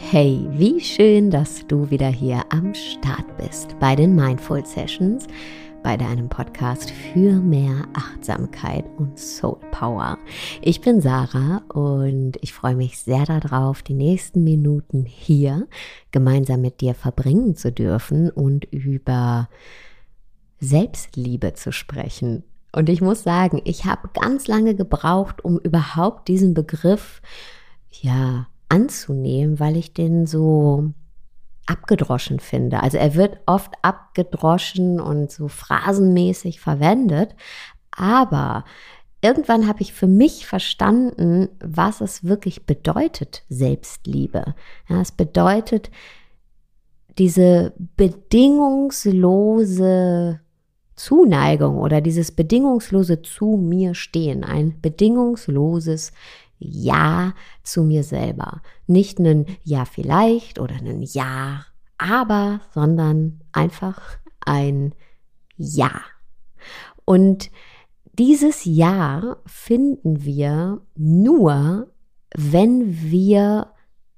Hey, wie schön, dass du wieder hier am Start bist bei den Mindful Sessions, bei deinem Podcast für mehr Achtsamkeit und Soul Power. Ich bin Sarah und ich freue mich sehr darauf, die nächsten Minuten hier gemeinsam mit dir verbringen zu dürfen und über Selbstliebe zu sprechen. Und ich muss sagen, ich habe ganz lange gebraucht, um überhaupt diesen Begriff, anzunehmen, weil ich den so abgedroschen finde. Also er wird oft abgedroschen und so phrasenmäßig verwendet, aber irgendwann habe ich für mich verstanden, was es wirklich bedeutet, Selbstliebe. Ja, es bedeutet diese bedingungslose Zuneigung oder dieses bedingungslose zu mir stehen, ein bedingungsloses Ja zu mir selber. Nicht ein Ja vielleicht oder ein Ja aber, sondern einfach ein Ja. Und dieses Ja finden wir nur, wenn wir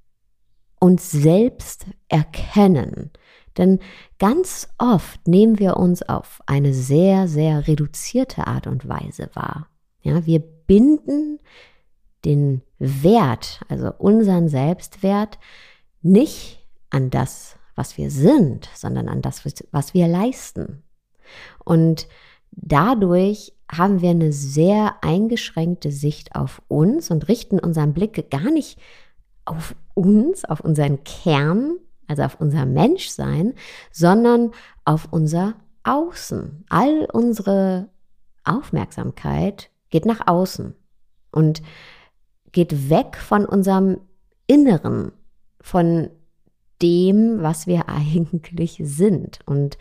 uns selbst erkennen. Denn ganz oft nehmen wir uns auf eine sehr, sehr reduzierte Art und Weise wahr. Ja, wir binden den Wert, also unseren Selbstwert, nicht an das, was wir sind, sondern an das, was wir leisten. Und dadurch haben wir eine sehr eingeschränkte Sicht auf uns und richten unseren Blick gar nicht auf uns, auf unseren Kern, also auf unser Menschsein, sondern auf unser Außen. All unsere Aufmerksamkeit geht nach außen und geht weg von unserem Inneren, von dem, was wir eigentlich sind. Und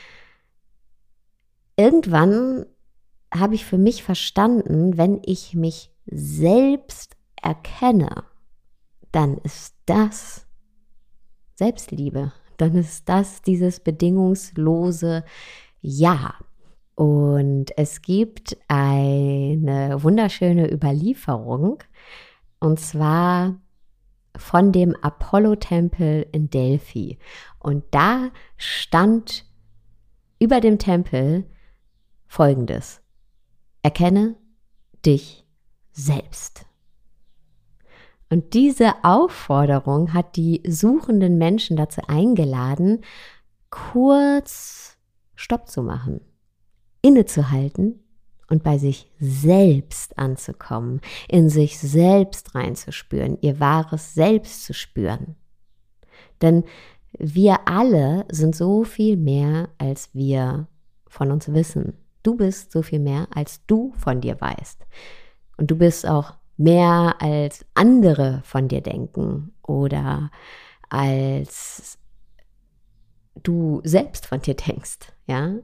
irgendwann habe ich für mich verstanden, wenn ich mich selbst erkenne, dann ist das Selbstliebe. Dann ist das dieses bedingungslose Ja. Und es gibt eine wunderschöne Überlieferung, und zwar von dem Apollo-Tempel in Delphi. Und da stand über dem Tempel Folgendes: Erkenne dich selbst. Und diese Aufforderung hat die suchenden Menschen dazu eingeladen, kurz Stopp zu machen, innezuhalten und bei sich selbst anzukommen, in sich selbst reinzuspüren, ihr wahres Selbst zu spüren. Denn wir alle sind so viel mehr, als wir von uns wissen. Du bist so viel mehr, als du von dir weißt. Und du bist auch mehr, als andere von dir denken oder als du selbst von dir denkst, ja.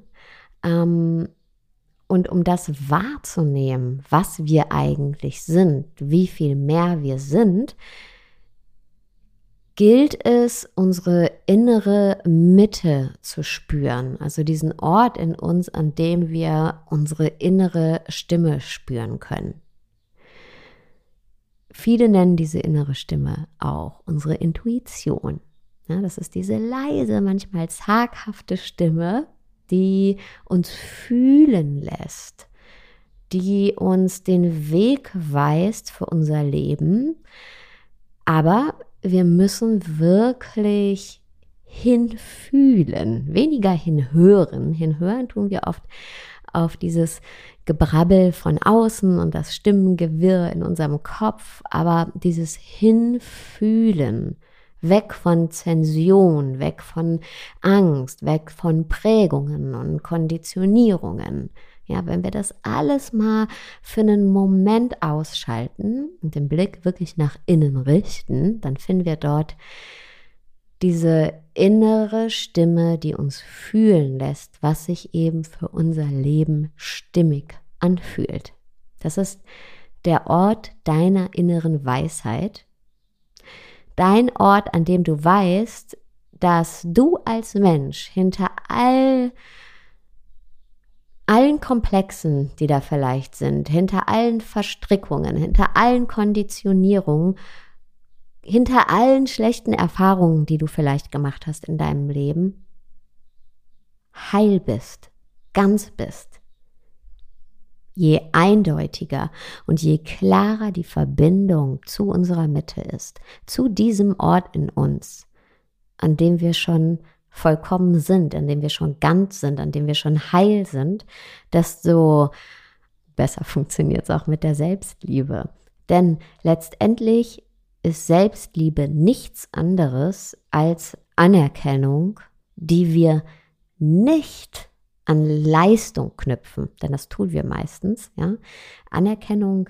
Und um das wahrzunehmen, was wir eigentlich sind, wie viel mehr wir sind, gilt es, unsere innere Mitte zu spüren, also diesen Ort in uns, an dem wir unsere innere Stimme spüren können. Viele nennen diese innere Stimme auch unsere Intuition. Ja, das ist diese leise, manchmal zaghafte Stimme, die uns fühlen lässt, die uns den Weg weist für unser Leben. Aber wir müssen wirklich hinfühlen, weniger hinhören. Hinhören tun wir oft auf dieses Gebrabbel von außen und das Stimmengewirr in unserem Kopf, aber dieses Hinfühlen, weg von Zension, weg von Angst, weg von Prägungen und Konditionierungen. Ja, wenn wir das alles mal für einen Moment ausschalten und den Blick wirklich nach innen richten, dann finden wir dort diese innere Stimme, die uns fühlen lässt, was sich eben für unser Leben stimmig anfühlt. Das ist der Ort deiner inneren Weisheit, dein Ort, an dem du weißt, dass du als Mensch hinter allen Komplexen, die da vielleicht sind, hinter allen Verstrickungen, hinter allen Konditionierungen hinter allen schlechten Erfahrungen, die du vielleicht gemacht hast in deinem Leben, heil bist, ganz bist. Je eindeutiger und je klarer die Verbindung zu unserer Mitte ist, zu diesem Ort in uns, an dem wir schon vollkommen sind, an dem wir schon ganz sind, an dem wir schon heil sind, desto besser funktioniert es auch mit der Selbstliebe. Denn letztendlich ist Selbstliebe nichts anderes als Anerkennung, die wir nicht an Leistung knüpfen, denn das tun wir meistens. Ja? Anerkennung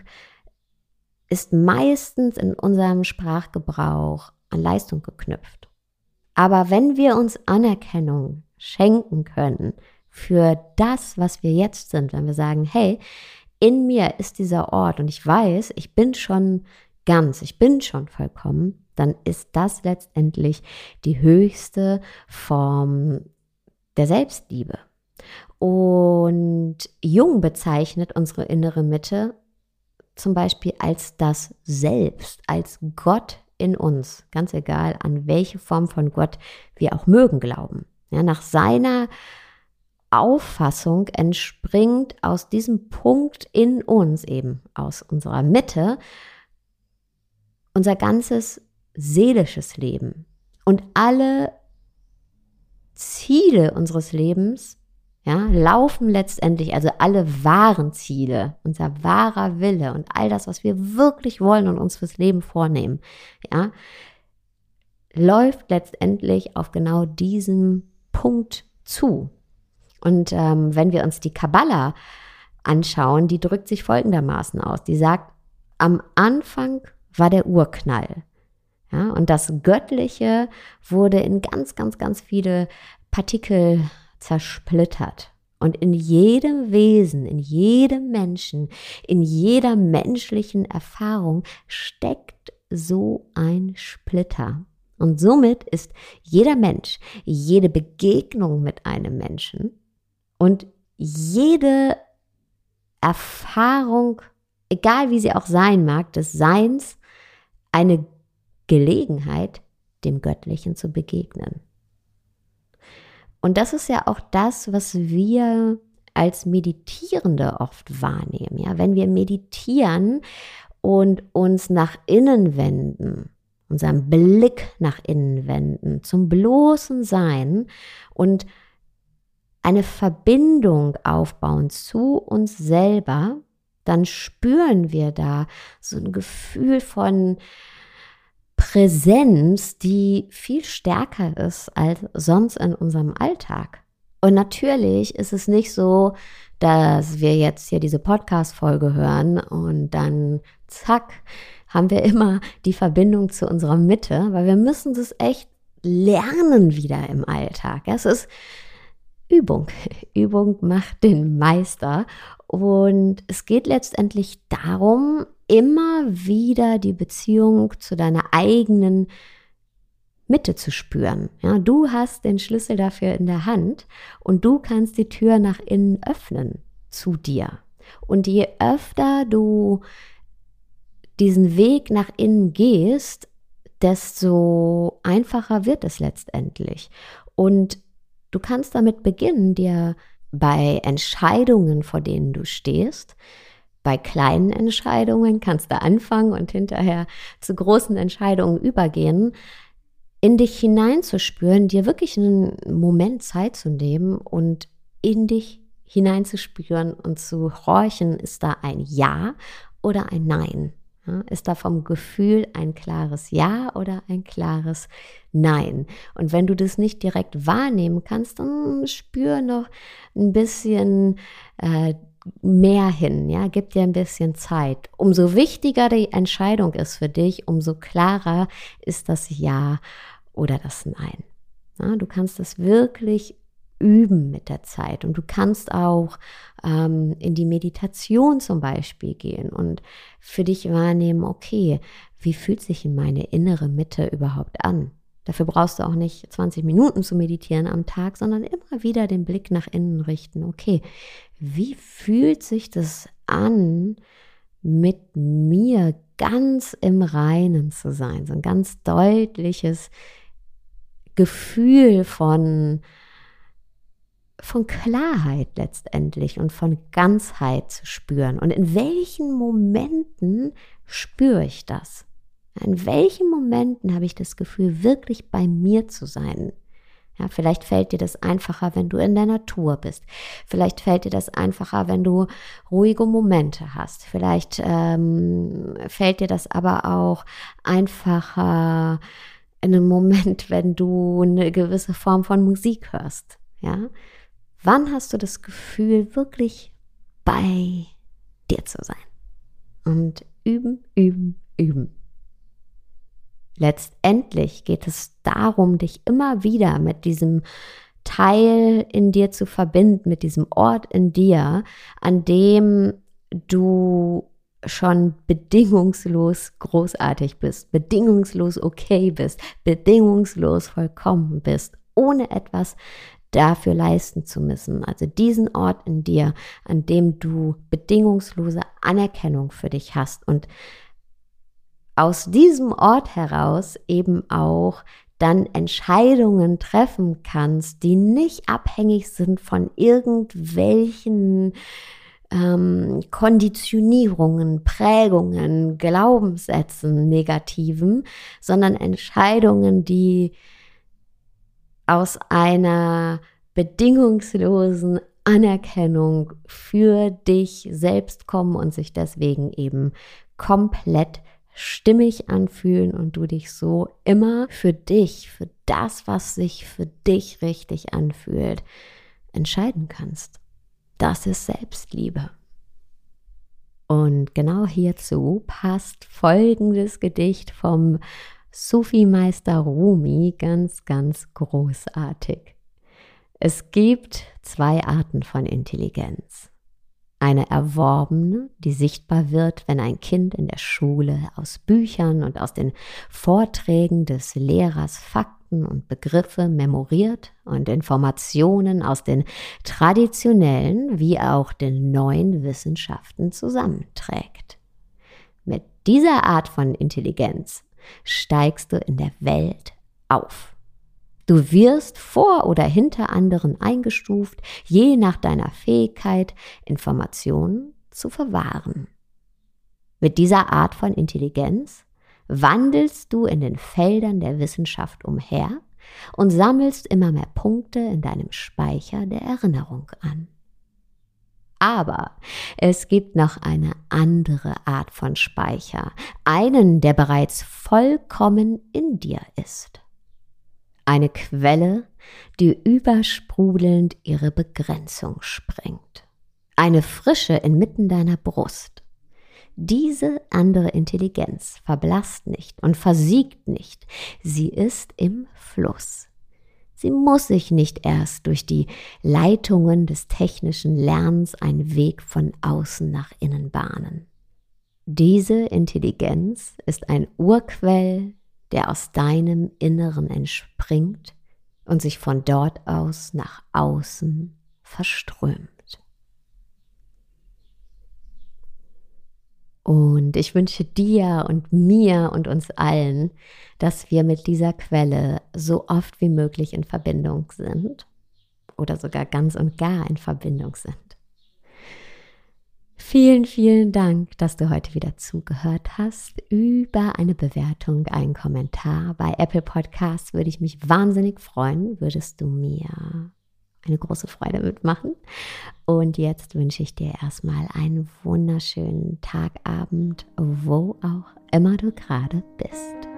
ist meistens in unserem Sprachgebrauch an Leistung geknüpft. Aber wenn wir uns Anerkennung schenken können für das, was wir jetzt sind, wenn wir sagen, hey, in mir ist dieser Ort und ich weiß, ich bin schon ganz, ich bin schon vollkommen, dann ist das letztendlich die höchste Form der Selbstliebe. Und Jung bezeichnet unsere innere Mitte zum Beispiel als das Selbst, als Gott in uns, ganz egal, an welche Form von Gott wir auch mögen glauben. Ja, nach seiner Auffassung entspringt aus diesem Punkt in uns, eben aus unserer Mitte, unser ganzes seelisches Leben. Und alle Ziele unseres Lebens, ja, laufen letztendlich, also alle wahren Ziele, unser wahrer Wille und all das, was wir wirklich wollen und uns fürs Leben vornehmen, ja, läuft letztendlich auf genau diesen Punkt zu. Und wenn wir uns die Kabbala anschauen, die drückt sich folgendermaßen aus. Die sagt, am Anfang war der Urknall. Ja, und das Göttliche wurde in ganz, ganz, ganz viele Partikel zersplittert. Und in jedem Wesen, in jedem Menschen, in jeder menschlichen Erfahrung steckt so ein Splitter. Und somit ist jeder Mensch, jede Begegnung mit einem Menschen und jede Erfahrung, egal wie sie auch sein mag, des Seins, eine Gelegenheit, dem Göttlichen zu begegnen. Und das ist ja auch das, was wir als Meditierende oft wahrnehmen. Ja? Wenn wir meditieren und uns nach innen wenden, unseren Blick nach innen wenden, zum bloßen Sein und eine Verbindung aufbauen zu uns selber, dann spüren wir da so ein Gefühl von Präsenz, die viel stärker ist als sonst in unserem Alltag. Und natürlich ist es nicht so, dass wir jetzt hier diese Podcast-Folge hören und dann zack, haben wir immer die Verbindung zu unserer Mitte, weil wir müssen das echt lernen wieder im Alltag. Es ist Übung. Übung macht den Meister. Und es geht letztendlich darum, immer wieder die Beziehung zu deiner eigenen Mitte zu spüren. Ja, du hast den Schlüssel dafür in der Hand und du kannst die Tür nach innen öffnen zu dir. Und je öfter du diesen Weg nach innen gehst, desto einfacher wird es letztendlich. Und du kannst damit beginnen, dir bei Entscheidungen, vor denen du stehst, bei kleinen Entscheidungen kannst du anfangen und hinterher zu großen Entscheidungen übergehen, in dich hineinzuspüren, dir wirklich einen Moment Zeit zu nehmen und in dich hineinzuspüren und zu horchen, ist da ein Ja oder ein Nein? Ja, ist da vom Gefühl ein klares Ja oder ein klares Nein? Und wenn du das nicht direkt wahrnehmen kannst, dann spür noch ein bisschen mehr hin, ja, gib dir ein bisschen Zeit. Umso wichtiger die Entscheidung ist für dich, umso klarer ist das Ja oder das Nein. Ja, du kannst es wirklich üben mit der Zeit und du kannst auch in die Meditation zum Beispiel gehen und für dich wahrnehmen, okay, wie fühlt sich meine innere Mitte überhaupt an? Dafür brauchst du auch nicht 20 Minuten zu meditieren am Tag, sondern immer wieder den Blick nach innen richten. Okay, wie fühlt sich das an, mit mir ganz im Reinen zu sein, so ein ganz deutliches Gefühl von Klarheit letztendlich und von Ganzheit zu spüren. Und in welchen Momenten spüre ich das? In welchen Momenten habe ich das Gefühl, wirklich bei mir zu sein? Ja, vielleicht fällt dir das einfacher, wenn du in der Natur bist. Vielleicht fällt dir das einfacher, wenn du ruhige Momente hast. Vielleicht fällt dir das aber auch einfacher in einem Moment, wenn du eine gewisse Form von Musik hörst. Ja? Wann hast du das Gefühl, wirklich bei dir zu sein? Und üben, üben, üben. Letztendlich geht es darum, dich immer wieder mit diesem Teil in dir zu verbinden, mit diesem Ort in dir, an dem du schon bedingungslos großartig bist, bedingungslos okay bist, bedingungslos vollkommen bist, ohne etwas dafür leisten zu müssen. Also diesen Ort in dir, an dem du bedingungslose Anerkennung für dich hast und aus diesem Ort heraus eben auch dann Entscheidungen treffen kannst, die nicht abhängig sind von irgendwelchen Konditionierungen, Prägungen, Glaubenssätzen, negativen, sondern Entscheidungen, die aus einer bedingungslosen Anerkennung für dich selbst kommen und sich deswegen eben komplett stimmig anfühlen und du dich so immer für dich, für das, was sich für dich richtig anfühlt, entscheiden kannst. Das ist Selbstliebe. Und genau hierzu passt folgendes Gedicht vom Sufi-Meister Rumi ganz, ganz großartig. Es gibt 2 Arten von Intelligenz. Eine erworbene, die sichtbar wird, wenn ein Kind in der Schule aus Büchern und aus den Vorträgen des Lehrers Fakten und Begriffe memoriert und Informationen aus den traditionellen wie auch den neuen Wissenschaften zusammenträgt. Mit dieser Art von Intelligenz steigst du in der Welt auf. Du wirst vor oder hinter anderen eingestuft, je nach deiner Fähigkeit, Informationen zu verwahren. Mit dieser Art von Intelligenz wandelst du in den Feldern der Wissenschaft umher und sammelst immer mehr Punkte in deinem Speicher der Erinnerung an. Aber es gibt noch eine andere Art von Speicher, einen, der bereits vollkommen in dir ist. Eine Quelle, die übersprudelnd ihre Begrenzung sprengt. Eine Frische inmitten deiner Brust. Diese andere Intelligenz verblasst nicht und versiegt nicht. Sie ist im Fluss. Sie muss sich nicht erst durch die Leitungen des technischen Lernens einen Weg von außen nach innen bahnen. Diese Intelligenz ist ein Urquell, der aus deinem Inneren entspringt und sich von dort aus nach außen verströmt. Und ich wünsche dir und mir und uns allen, dass wir mit dieser Quelle so oft wie möglich in Verbindung sind oder sogar ganz und gar in Verbindung sind. Vielen, vielen Dank, dass du heute wieder zugehört hast. Über eine Bewertung, einen Kommentar bei Apple Podcasts würde ich mich wahnsinnig freuen. Würdest du mir eine große Freude mitmachen? Und jetzt wünsche ich dir erstmal einen wunderschönen Tag, Abend, wo auch immer du gerade bist.